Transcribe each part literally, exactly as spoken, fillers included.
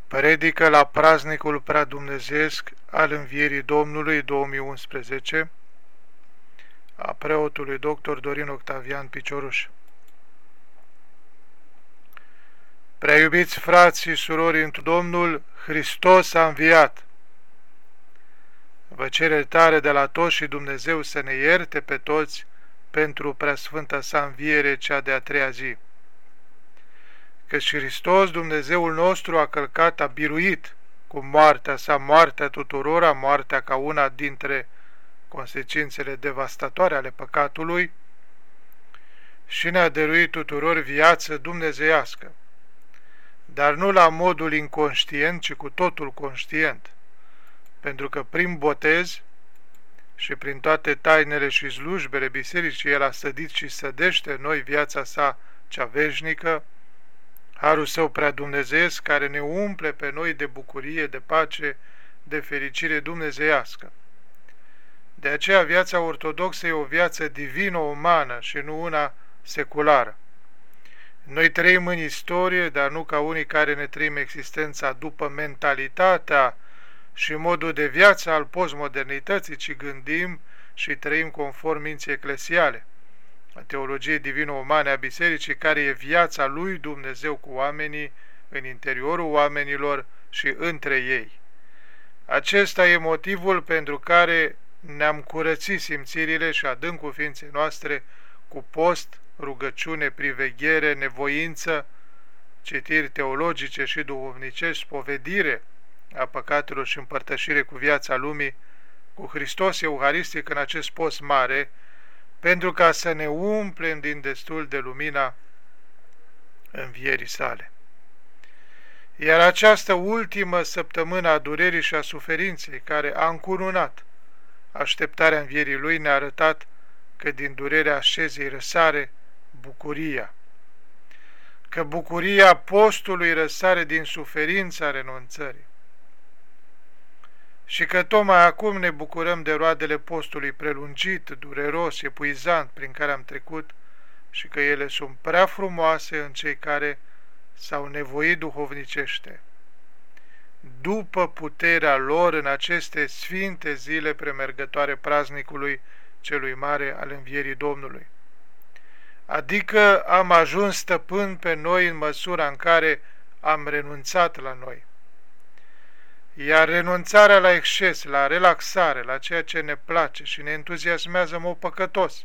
Predică la praznicul preadumnezeesc al Învierii Domnului două mii unsprezece a preotului doctor Dorin Octavian Picioruș. Prea iubiți frați și surori întru Domnul, Hristos a înviat! Vă cere tare de la toți și Dumnezeu să ne ierte pe toți pentru preasfânta sa înviere, cea de-a treia zi. Căci Hristos, Dumnezeul nostru, a călcat, a biruit cu moartea sa, moartea tuturora, moartea ca una dintre consecințele devastatoare ale păcatului, și ne-a dăruit tuturor viață dumnezeiască, dar nu la modul inconștient, ci cu totul conștient, pentru că prin botez și prin toate tainele și slujbele bisericii El a sădit și sădește în noi viața sa cea veșnică, harul său prea dumnezeiesc, care ne umple pe noi de bucurie, de pace, de fericire dumnezeiască. De aceea viața ortodoxă e o viață divino-umană și nu una seculară. Noi trăim în istorie, dar nu ca unii care ne trăim existența după mentalitatea și modul de viață al postmodernității, ci gândim și trăim conform minții eclesiale, a teologiei divino-umane a bisericii, care e viața lui Dumnezeu cu oamenii, în interiorul oamenilor și între ei. Acesta e motivul pentru care ne-am curățit simțirile și adâncul ființei noastre cu post, rugăciune, priveghere, nevoință, citiri teologice și duhovnicești, spovedire a păcatelor și împărtășire cu viața lumii, cu Hristos euharistic în acest post mare, pentru ca să ne umplem din destul de lumina învierii sale. Iar această ultimă săptămână a durerii și a suferinței, care a încununat așteptarea învierii Lui, ne-a arătat că din durerea ascezei răsare bucuria, că bucuria postului răsare din suferința renunțării, și că tocmai acum ne bucurăm de roadele postului prelungit, dureros, epuizant prin care am trecut, și că ele sunt prea frumoase în cei care s-au nevoit duhovnicește, după puterea lor în aceste sfinte zile premergătoare praznicului celui mare al Învierii Domnului. Adică am ajuns stăpân pe noi în măsura în care am renunțat la noi. Iar renunțarea la exces, la relaxare, la ceea ce ne place și ne entuziasmează în mod păcătos,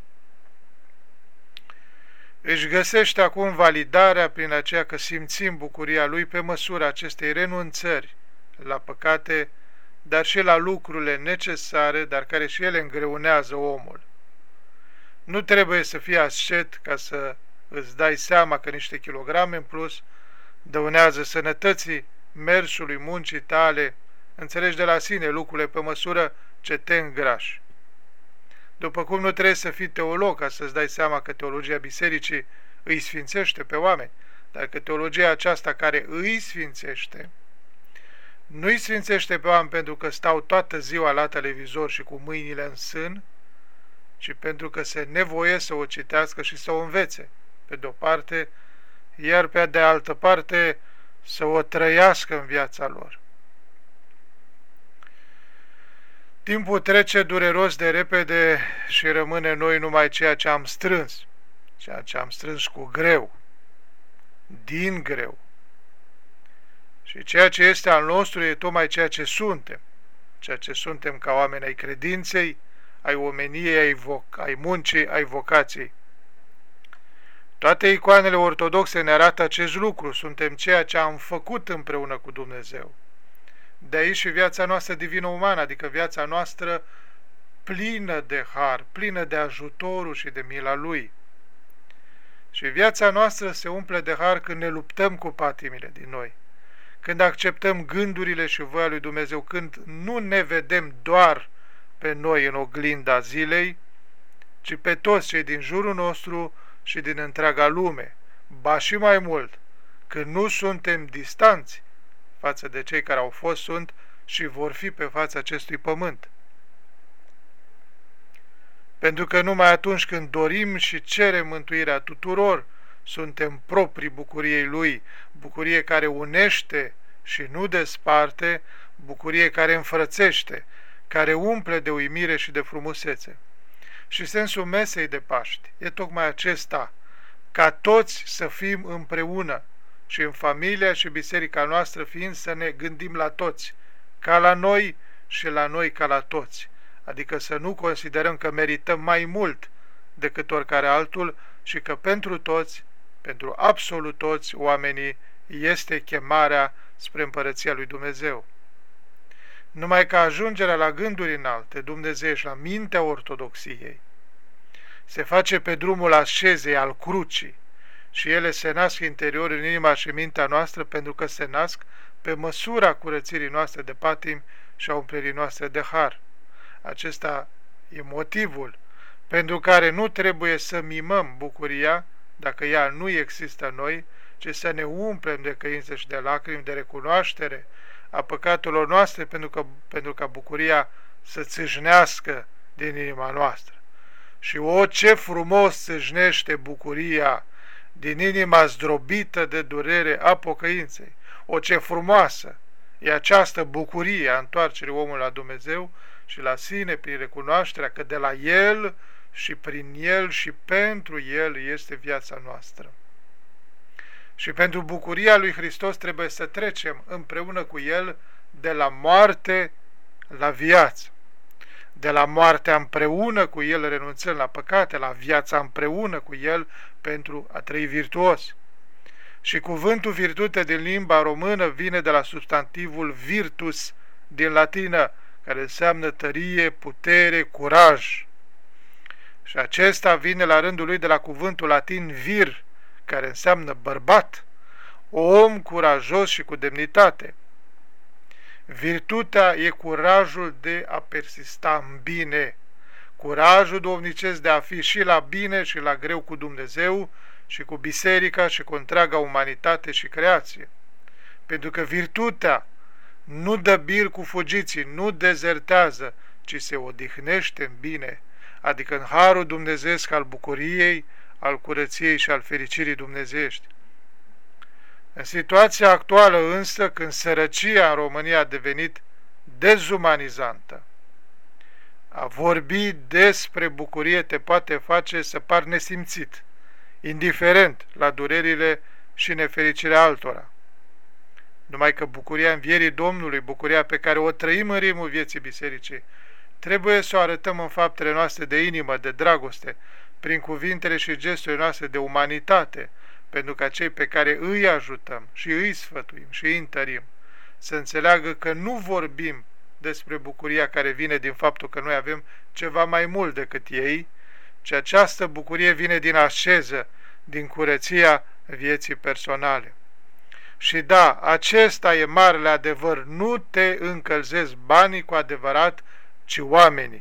își găsește acum validarea prin aceea că simțim bucuria Lui pe măsura acestei renunțări la păcate, dar și la lucrurile necesare, dar care și ele îngreunează omul. Nu trebuie să fii ascet ca să îți dai seama că niște kilograme în plus dăunează sănătății, mersului muncii tale, înțelegi de la sine lucrurile pe măsură ce te îngrași. După cum nu trebuie să fii teolog ca să-ți dai seama că teologia bisericii îi sfințește pe oameni, dar că teologia aceasta care îi sfințește, nu îi sfințește pe oameni pentru că stau toată ziua la televizor și cu mâinile în sân, ci pentru că se nevoie să o citească și să o învețe, pe de-o parte, iar pe de altă parte să o trăiască în viața lor. Timpul trece dureros de repede și rămâne noi numai ceea ce am strâns, ceea ce am strâns cu greu, din greu. Și ceea ce este al nostru e tocmai ceea ce suntem, ceea ce suntem ca oameni ai credinței, ai omeniei, ai, voc- ai muncii, ai vocației. Toate icoanele ortodoxe ne arată acest lucru, suntem ceea ce am făcut împreună cu Dumnezeu. De aici și viața noastră divină-umană, adică viața noastră plină de har, plină de ajutorul și de mila Lui. Și viața noastră se umple de har când ne luptăm cu patimile din noi, când acceptăm gândurile și voia lui Dumnezeu, când nu ne vedem doar pe noi în oglinda zilei, ci pe toți cei din jurul nostru și din întreaga lume, ba și mai mult, când nu suntem distanți față de cei care au fost, sunt și vor fi pe fața acestui pământ. Pentru că numai atunci când dorim și cerem mântuirea tuturor, suntem proprii bucuriei Lui, bucurie care unește și nu desparte, bucurie care înfrățește, care umple de uimire și de frumusețe. Și sensul mesei de Paști e tocmai acesta, ca toți să fim împreună și în familia și biserica noastră fiind să ne gândim la toți, ca la noi și la noi ca la toți, adică să nu considerăm că merităm mai mult decât oricare altul și că pentru toți, pentru absolut toți oamenii, este chemarea spre împărăția lui Dumnezeu. Numai că ajungerea la gânduri înalte, dumnezeiești, la mintea ortodoxiei, se face pe drumul ascezei, al crucii, și ele se nasc interior în inima și mintea noastră pentru că se nasc pe măsura curățirii noastre de patim și a umplirii noastre de har. Acesta e motivul pentru care nu trebuie să mimăm bucuria dacă ea nu există în noi, ci să ne umplem de căință și de lacrimi, de recunoaștere a păcatelor noastre, pentru, că, pentru ca bucuria să țâșnească din inima noastră. Și o, ce frumos țâșnește bucuria din inima zdrobită de durere a pocăinței! O, ce frumoasă e această bucurie a întoarcerii omului la Dumnezeu și la sine prin recunoașterea că de la El și prin El și pentru El este viața noastră. Și pentru bucuria lui Hristos trebuie să trecem împreună cu El de la moarte la viață. De la moartea împreună cu El renunțând la păcate, la viața împreună cu El pentru a trăi virtuos. Și cuvântul virtute din limba română vine de la substantivul virtus din latină, care înseamnă tărie, putere, curaj. Și acesta vine la rândul lui de la cuvântul latin vir, care înseamnă bărbat, om curajos și cu demnitate. Virtutea e curajul de a persista în bine, curajul duhovnicesc de a fi și la bine și la greu cu Dumnezeu și cu biserica și cu întreaga umanitate și creație. Pentru că virtutea nu dă bir cu fugiții, nu dezertează, ci se odihnește în bine, adică în harul dumnezeiesc al bucuriei, al curăției și al fericirii dumnezeiești. În situația actuală însă, când sărăcia în România a devenit dezumanizantă, a vorbi despre bucurie te poate face să par nesimțit, indiferent la durerile și nefericirea altora. Numai că bucuria învierii Domnului, bucuria pe care o trăim în ritmul vieții bisericii, trebuie să o arătăm în faptele noastre de inimă, de dragoste, prin cuvintele și gesturile noastre de umanitate, pentru ca cei pe care îi ajutăm și îi sfătuim și îi întărim să înțeleagă că nu vorbim despre bucuria care vine din faptul că noi avem ceva mai mult decât ei, ci această bucurie vine din asceză, din curăția vieții personale. Și da, acesta e marele adevăr, nu te încălzesc banii cu adevărat, ci oamenii.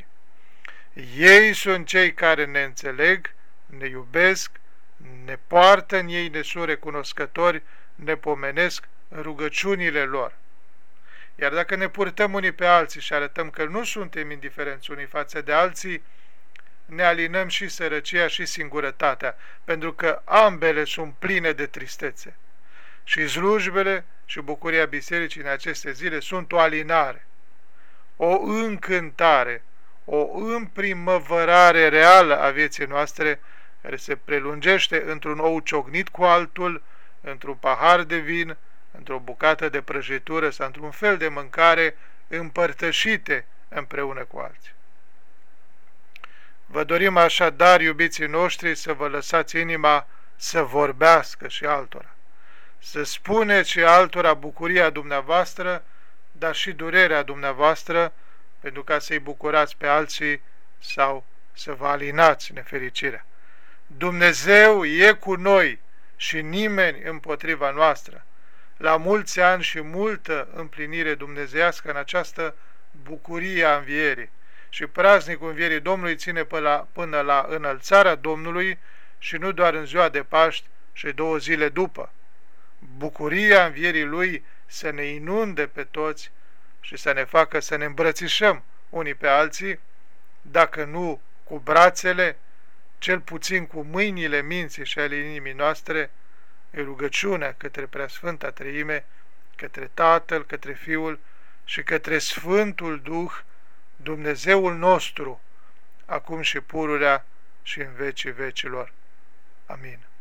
Ei sunt cei care ne înțeleg, ne iubesc, ne poartă în ei, ne sunt recunoscători, ne pomenesc în rugăciunile lor. Iar dacă ne purtăm unii pe alții și arătăm că nu suntem indiferenți unii față de alții, ne alinăm și sărăcia și singurătatea, pentru că ambele sunt pline de tristețe. Și slujbele și bucuria bisericii în aceste zile sunt o alinare, o încântare, o împrimăvărare reală a vieții noastre, care se prelungește într-un ou ciocnit cu altul, într-un pahar de vin, într-o bucată de prăjitură sau într-un fel de mâncare împărtășite împreună cu alții. Vă dorim așadar, iubiții noștri, să vă lăsați inima să vorbească și altora, să spuneți și altora bucuria dumneavoastră, dar și durerea dumneavoastră, pentru ca să-i bucurați pe alții sau să vă alinați nefericirea. Dumnezeu e cu noi și nimeni împotriva noastră. La mulți ani și multă împlinire dumnezeiască în această bucurie a învierii. Și praznicul învierii Domnului ține până la, până la înălțarea Domnului și nu doar în ziua de Paști și două zile după. Bucuria învierii Lui să ne inunde pe toți și să ne facă să ne îmbrățișăm unii pe alții, dacă nu cu brațele, cel puțin cu mâinile minții și ale inimii noastre, în rugăciunea către Preasfânta Treime către Tatăl, către Fiul și către Sfântul Duh, Dumnezeul nostru, acum și pururea și în vecii vecilor. Amin.